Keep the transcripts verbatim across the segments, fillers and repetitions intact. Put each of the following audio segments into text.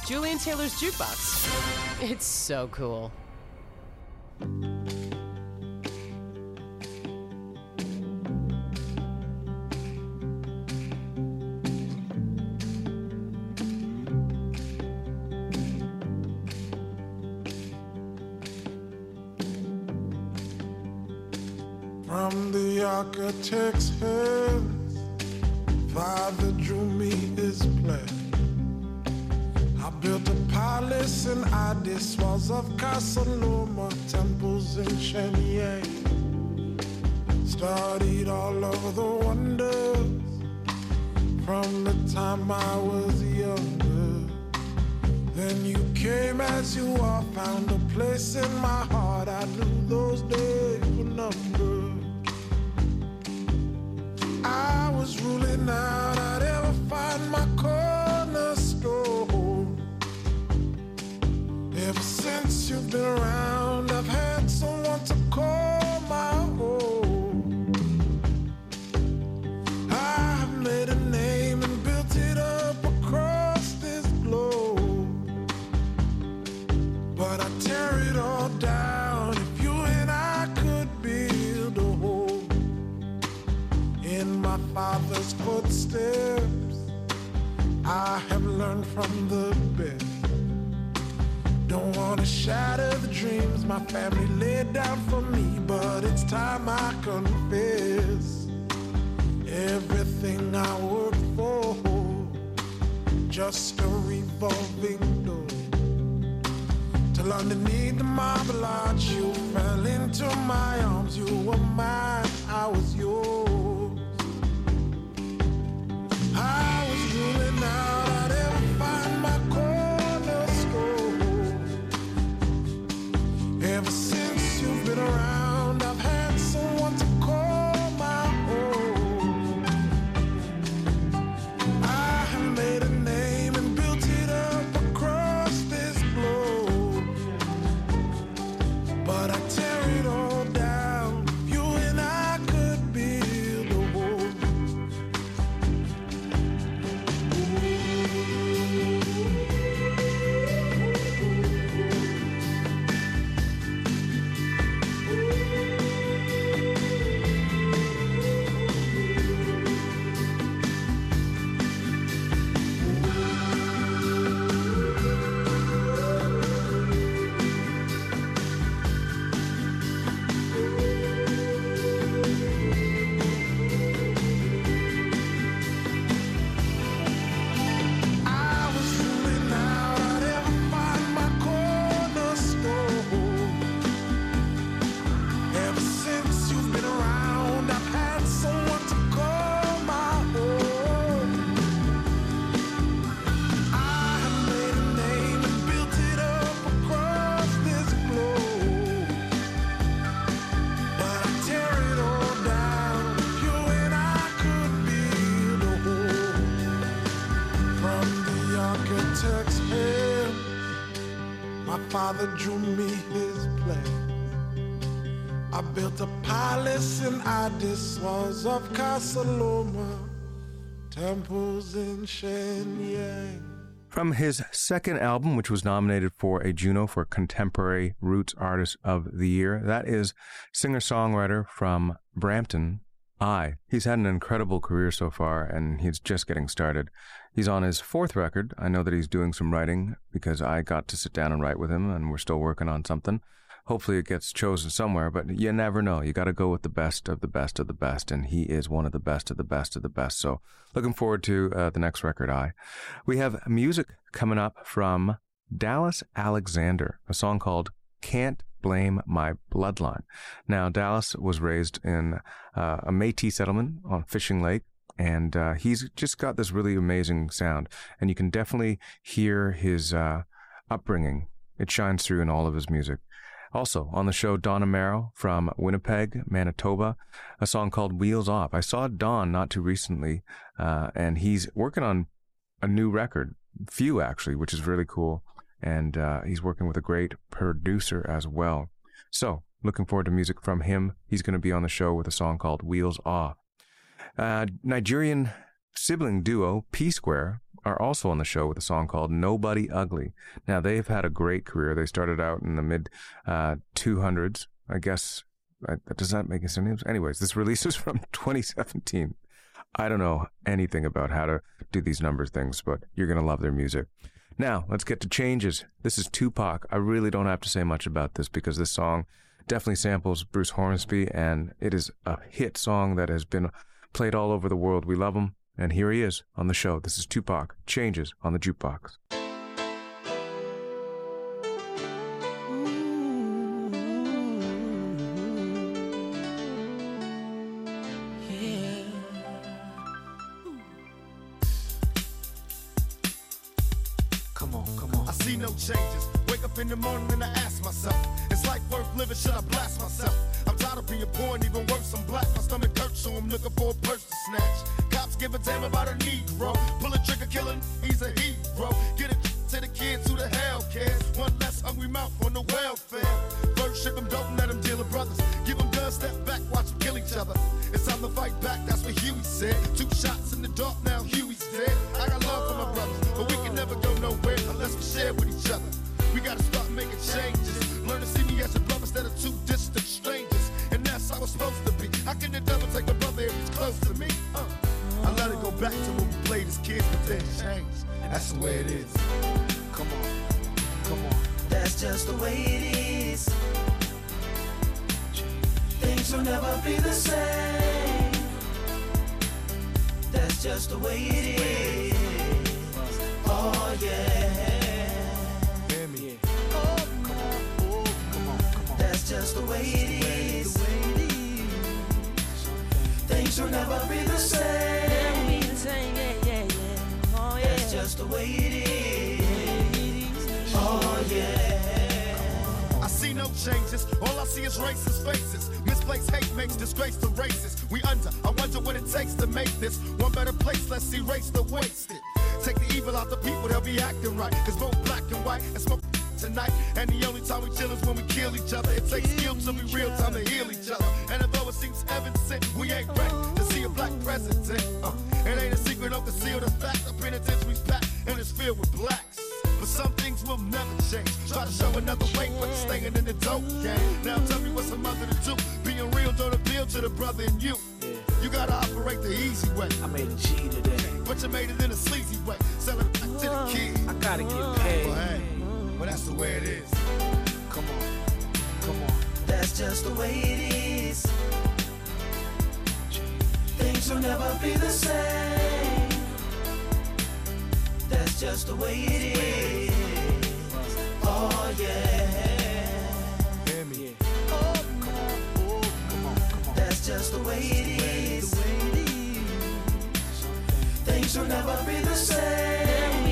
Julian Taylor's Jukebox. It's so cool. From the architect's hands, Father drew me his plan. I built a palace in Addis, walls of Casaloma, temples in Shenyang. Studied all of the wonders from the time I was younger. Then you came as you are, found a place in my heart. I knew those days were numbered. I was ruling out, I'd ever find my cornerstone. Ever since you've been around, I've had someone to call my own. I've made a name and built it up across this globe. But I tear it all down if you and I could build a home in my Father's footsteps. I have learned from the best. Don't want to shatter the dreams my family laid down for me, but it's time I confess. Everything I worked for, just a revolving door. Till underneath the marble arch you fell into my arms. You were mine, I was yours. I was ruling out, I'd ever find my cornerstone. Ever since you've been around, I've had someone to call my own. I have made a name and built it up across this globe. But I tear it all down, you and I could build a home. I was ruling out, I'd ever find my cornerstone. Ever since you've been around, I've had someone to call my own. I have made a name and built it up across this globe. But I tear it all down, you and I could build a home. From the architect's hand, my father drew me his plan. I built a palace in Addis, walls of Casaloma, temples in Shenyang. From his second album, which was nominated for a Juno for Contemporary Roots Artist of the Year, that is singer-songwriter from Brampton, I. He's had an incredible career so far, and he's just getting started. He's on his fourth record. I know that he's doing some writing because I got to sit down and write with him, and we're still working on something. Hopefully it gets chosen somewhere, but you never know. You got to go with the best of the best of the best, and he is one of the best of the best of the best. So looking forward to uh, the next record, I. We have music coming up from Dallas Alexander, a song called Can't Blame My Bloodline. Now, Dallas was raised in uh, a Métis settlement on Fishing Lake, and uh, he's just got this really amazing sound, and you can definitely hear his uh, upbringing. It shines through in all of his music. Also, on the show, Don Amaro from Winnipeg, Manitoba, a song called Wheels Off. I saw Don not too recently, uh, and he's working on a new record, few actually, which is really cool, and uh, he's working with a great producer as well. So, looking forward to music from him. He's going to be on the show with a song called Wheels Off. Uh, Nigerian sibling duo P Square are also on the show with a song called Nobody Ugly. Now, they've had a great career. They started out in the mid uh, two hundreds, I guess. Uh, does that make sense? Anyways, this release is from twenty seventeen. I don't know anything about how to do these numbers things, but you're going to love their music. Now, let's get to Changes. This is Tupac. I really don't have to say much about this because this song definitely samples Bruce Hornsby, and it is a hit song that has been played all over the world. We love him, and here he is on the show. This is Tupac, Changes on the Jukebox. Changes. Wake up in the morning and I ask myself, is life worth living? Should I blast myself? I'm tired of being poor and even worse, I'm black. My stomach hurts, so I'm looking for a purse to snatch. Cops give a damn about a Negro. Pull a trigger, killing, he's a hero. Get it to the kids who the hell cares. One less hungry mouth on the welfare. First ship them, don't let them deal with brothers. Give them guns, step back, watch them kill each other. It's time to fight back, that's what Huey said. Two shots in the dark, now Huey's dead. I got love for my brothers, but we can never go nowhere unless we share with each other. We gotta start making changes. Learn to see me as a brother instead of two distant strangers. And that's how it's supposed to be. How can the devil take a brother if he's close to me? Uh. I let it go back to when we played as kids, but then changed. That's the way it is. Come on, come on. That's just the way it is. Things will never be the same. That's just the way it is. Oh yeah. That's just the way it is. Things will never be the same. That's just the way it is. Oh yeah. I see no changes. All I see is racist faces. Misplaced hate makes disgrace to races. We under. I wonder what it takes to make this one better place. Let's erase the wasted. Take the evil out the people, they'll be acting right. Cause both black and white and smoke tonight. And the only time we chill is when we kill each other. It takes skill to be real time to heal each other. And although it seems evident, we ain't ready to see a black president. Uh, it ain't a secret, don't conceal the fact. The penitentiary's packed and it's filled with blacks. But some things will never change. Try to show another way, but you're staying in the dope game. Now tell me what's a mother to do. Being real don't appeal to the brother in you. You gotta operate the easy way. I made a G today, but you made it in a sleazy way. Sell it back to the kid. I gotta get paid. Well, hey, well, that's the way it is. Come on, come on. That's just the way it is. Things will never be the same. That's just the way it is. Oh yeah. Hear me. Oh, come on, oh, come on, come on. That's just the way it is. Things will never be the same.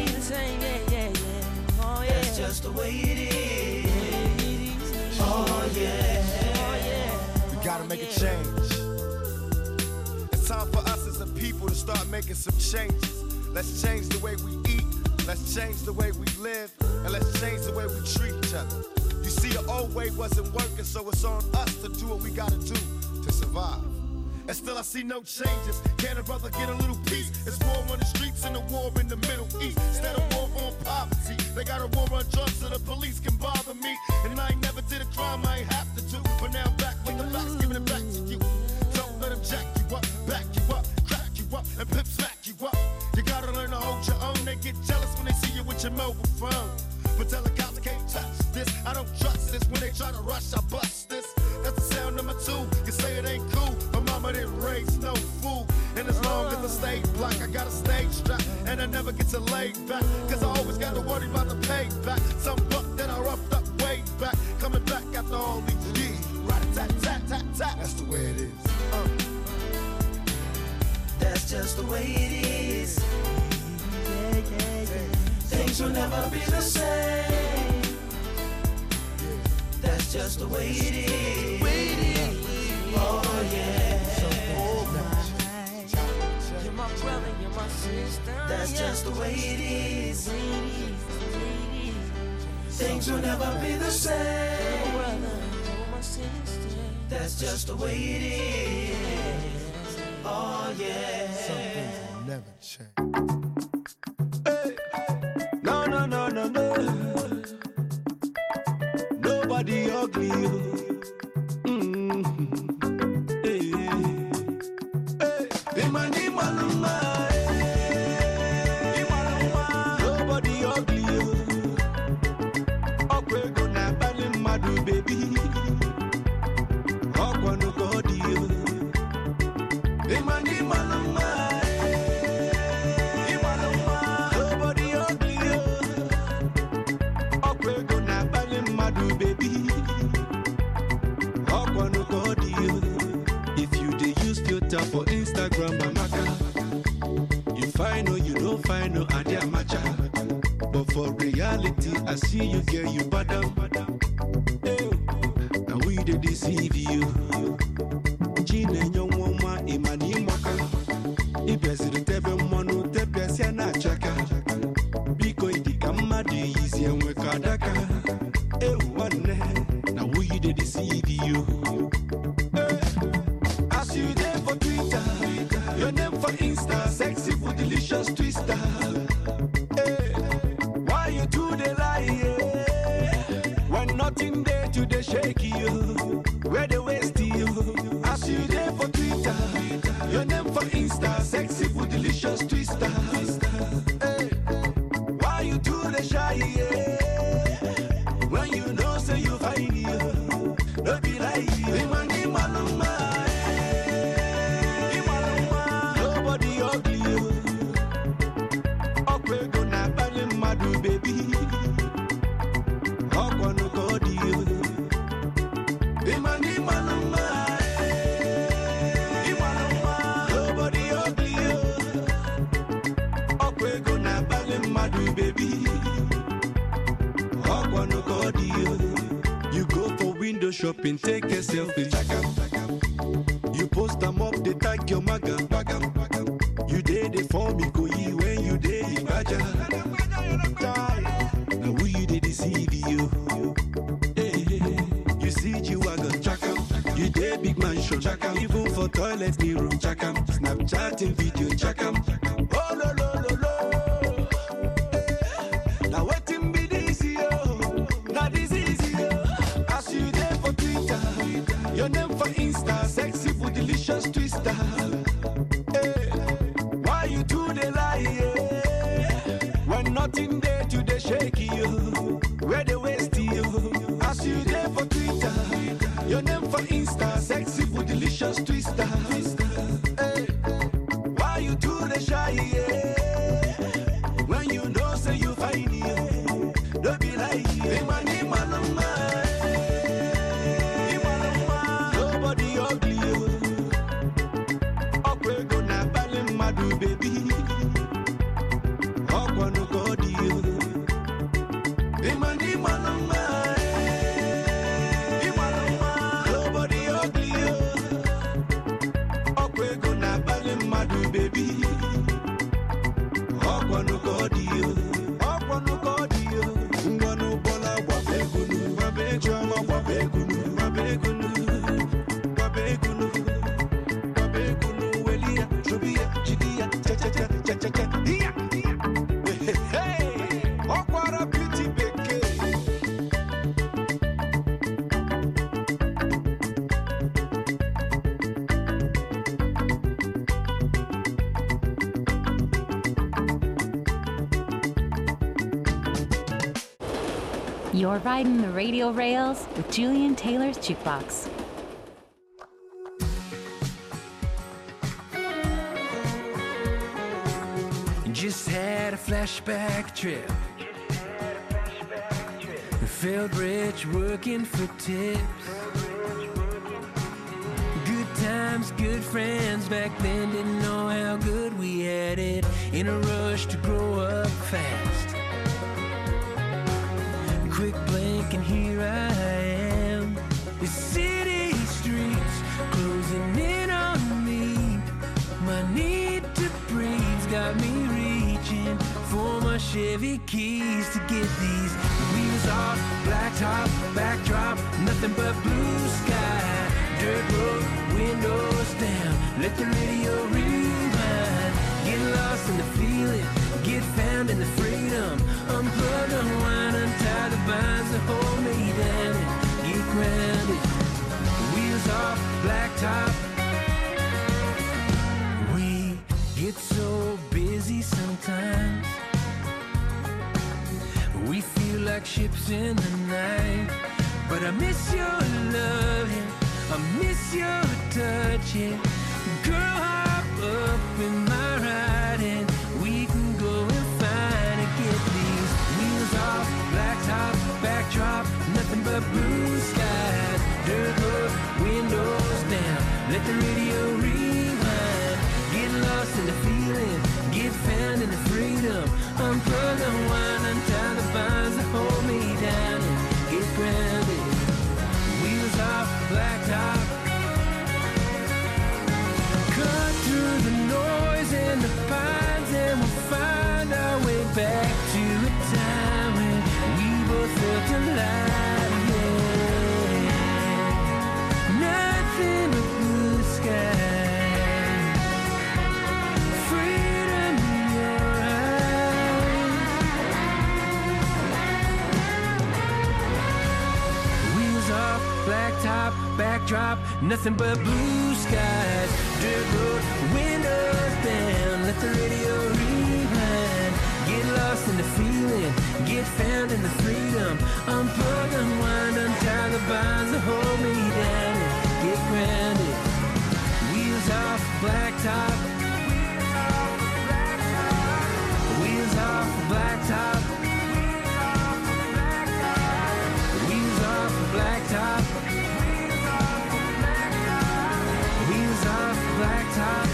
That's just the way it is. Oh yeah. We gotta make a change. It's time for us as a people to start making some changes. Let's change the way we eat. Let's change the way we live. And let's change the way we treat each other. You see, the old way wasn't working, so it's on us to do what we gotta do to survive. And still I see no changes. Can a brother get a little peace? It's war on the streets and a war in the Middle East. Instead of war on poverty, they got a war on drugs so the police can bother me. And I ain't never did a crime I ain't have to do. But now I'm back with the facts, giving it back to you. Don't let them jack you up, back you up, crack you up, and pimp smack you up. You gotta learn to hold your own. They get jealous when they see you with your mobile phone. But tell the cops I can't touch this. I don't trust this. When they try to rush, I bust this. That's the sound number two. You say it ain't cool, but mama didn't raise no fool. And as long as I stay black, I got a stage strap. And I never get to lay back, cause I always got to worry about the payback. Some buck that I roughed up way back, coming back after all these years. Rat-a-tat-tat-tat-tat. That's the way it is. Uh. That's just the way it is. Yeah, yeah, yeah. Things will never be the same. That's just the way it is. Oh yeah. You're my brother, you're my sister. That's just the way it is. Things will never be the same. That's just the way it is. Oh yeah. Some things will never change. Nobody ugly. Mm. Hey. Hey. Imani maluma. Nobody ugly. Okwe go na bali madu baby. Okwa no godi. Imani maluma. Nobody ugly. Okwe go na bali madu baby. Okwa no godi. If you dey use filter for Instagram, Amaka, you find or you don't find no idea matcha. But for reality, I see you, girl, you badam. Hey, now we dey deceive you. Chine nyongwa imani mwaka. Ibeziri tebe mwanu tebe siana chaka. Biko idika madi easy and we kadaka. Hey, one now we dey deceive you. Hey, as you there for Twitter, your name for Insta, sexy for delicious twister. Hey, why you do the lie? Yeah? When nothing there to the shake you, where the waste you. As you there for Twitter, your name for Insta, sexy for delicious twister. Hey, why you do the shy? Yeah? When you know say you find you, don't be like you. Imani maluma. Nobody ugly. Okwe go na bali madu baby. Okwa no godi. Imani maluma. Nobody ugly. Okwe go na bali madu baby. Okwa no godi. You go for window shopping, take a selfie, chaka. You post them up, they tag your maga. You did it for me, go ye when you did it, baja. Now we you did deceive you. Hey, you see you wagon, chaka. You did big mansion, chaka. Even for toilets, the room, chaka. Snapchatting video, chaka. Oh, lo, lo, lo, lo. Hey, now waiting be this, yo. Now this is yo. As you there for Twitter, your name for Insta, sexy for delicious twister. Hey, why you do the lie? Yeah? When nothing there to the shake you, where the waste you. As you there for Twitter, your name for Insta, sexy for delicious twister. Hey, why you do the shy? Yeah? When you know say you find you, don't be like you. Imani maluma. Nobody ugly. Okwe go na bali madu baby. Okwa no godi. Imani maluma. Nobody ugly. Okwe go na bali madu baby. Okwa no godi. Okwa no godi. Ngwanu bola wabegunu. Wabegunu. Wabegunu. Wabegunu. Wabegunu. Wabegunu. Welia. Shubia. Chidia. Cha cha cha cha cha cha. Iya. Hey, hey. Okwara beauty beke. You're riding the radio rails with Julian Taylor's Jukebox. Just had a flashback trip. Felt rich working for tips. Good times, good friends. Back then didn't know how good we had it. In a rush to grow up fast. Quick blink and here I am. The city streets closing in on me. My need to breathe got me reaching for my Chevy keys to get these wheels off. Black top, backdrop, nothing but blue sky. Dirt road, windows down, let the radio rewind. Get lost in the feeling, get found in the freedom. Unplug, unwind, untie the binds that hold me down. busy sometimes. We feel like ships in the night. But I miss your love, yeah. I miss your touch, yeah. Girl, hop up in my ride and we can go and find and get these wheels off, blacktop, backdrop, nothing but blue skies. Dirt road, windows down, let the radio rewind. Get lost in the feeling, get found in the freedom. Unplug, unwind, untie the bonds that hold me down and get grounded. Wheels off, blacktop. Cut through the noise and the pines and we'll find our way back to a time when we both felt alive, yeah. Nothing but blue sky, freedom in your eyes. Wheels off, blacktop, backdrop, nothing but blue skies. Dirt road, windows down, let the radio rewind. Get lost in the feeling, get found in the freedom. Unplug, unwind, untie the bonds that hold me down and get grounded. Wheels off, blacktop. Wheels off, blacktop. Wheels off, blacktop. Wheels off, blacktop.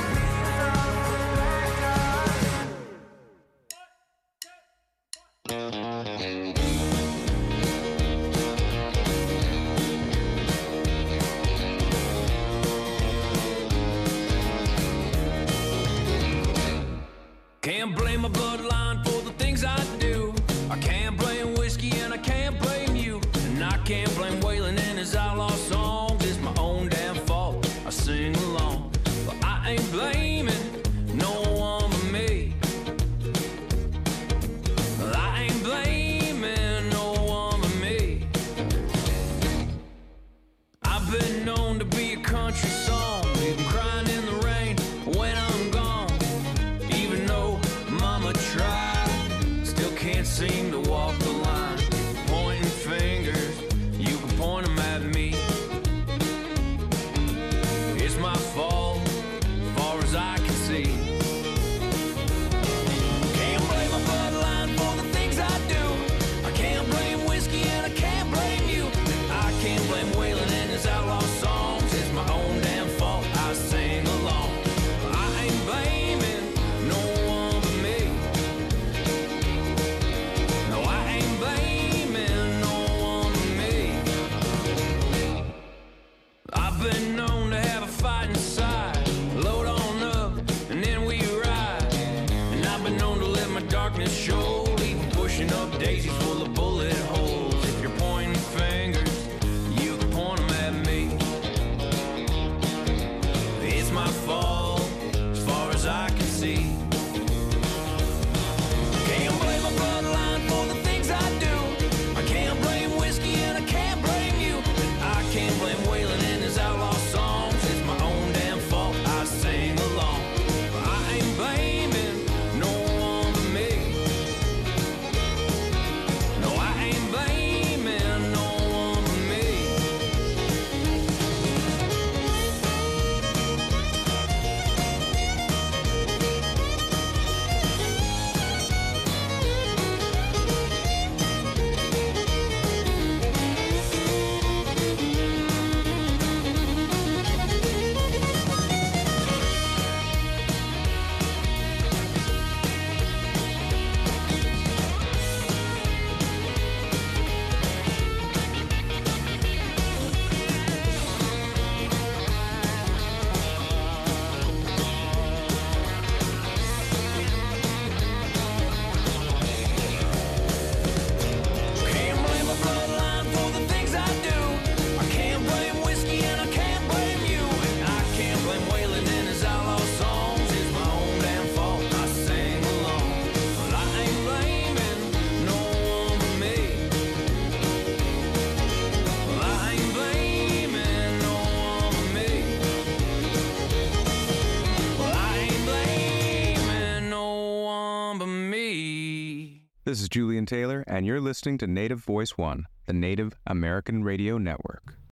Can't blame my bloodline for the things I do. I can't blame whiskey and I can't blame you. And I can't blame Waylon and his outlaw songs. It's my own damn fault, I sing along. But I ain't blaming no one but me. I ain't blaming no one but me. I've been known to be a country song, even crying in the rain when I'm gone. Even though mama tried, still can't seem to walk the line. Pointing fingers, you can point them at me. It's my fault, as far as I can see. Can't blame my bloodline for the things I do. I can't blame whiskey and I can't blame you. I can't blame Waylon and his outlaw songs. It's my own damn fault, I sing along. I ain't blaming no one but me. No, I ain't blaming no one but me. I've been known to have a fight inside, load on up, and then we ride. And I've been known to let my darkness show, even pushing up daisies full of bullet holes. If you're pointing fingers, you can point them at me. It's my fault, as far as I can see. Can't blame my bloodline for the things I do. I can't blame whiskey and I can't blame you. I can't blame Waylon and his outlaw songs. It's my own damn fault, I sing along. I ain't blaming no one but me. No, I ain't blaming This is Julian Taylor, and you're listening to Native Voice One, the Native American Radio Network.